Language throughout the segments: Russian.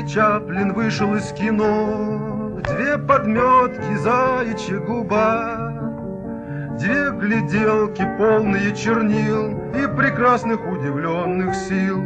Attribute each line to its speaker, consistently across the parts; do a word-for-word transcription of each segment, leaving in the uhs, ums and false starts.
Speaker 1: Чарли Чаплин вышел из кино, две подметки, заячья губа, две гляделки, полные чернил и прекрасных удивленных сил.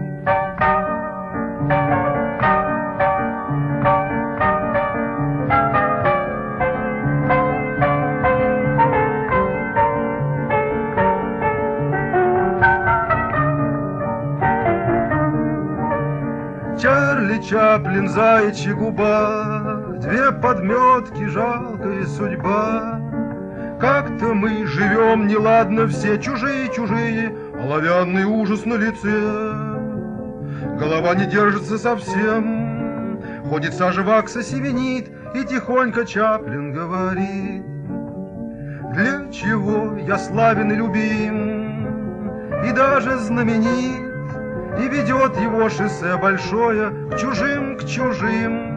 Speaker 1: Чарли Чаплин, заячья губа, две подметки, жалкая судьба. Как-то мы живем неладно все, чужие-чужие, оловянный ужас на лице. Голова не держится совсем, ходит сажа вакса, севенит, и тихонько Чаплин говорит: для чего я славен и любим, и даже знаменит, и ведет его шоссе большое к чужим, к чужим.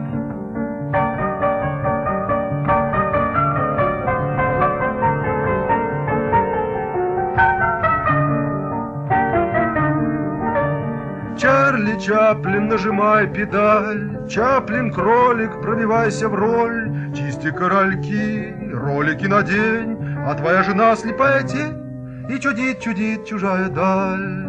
Speaker 1: Чарли Чаплин, нажимай педаль, Чаплин кролик, пробивайся в роль, чисти корольки, ролики надень, а твоя жена слепая тень, и чудит, чудит чужая даль.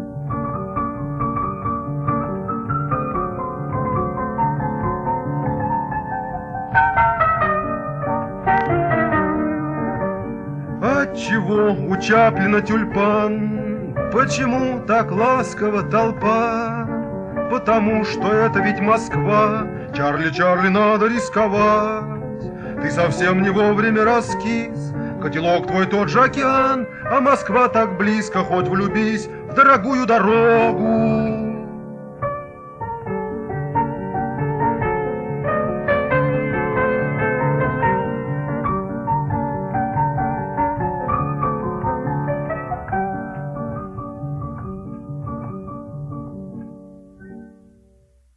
Speaker 1: Отчего у Чаплина тюльпан? Почему так ласково толпа? Потому что это ведь Москва. Чарли, Чарли, надо рисковать. Ты совсем не вовремя раскис. Котелок твой тот же океан, а Москва так близко, хоть влюбись в дорогую дорогу.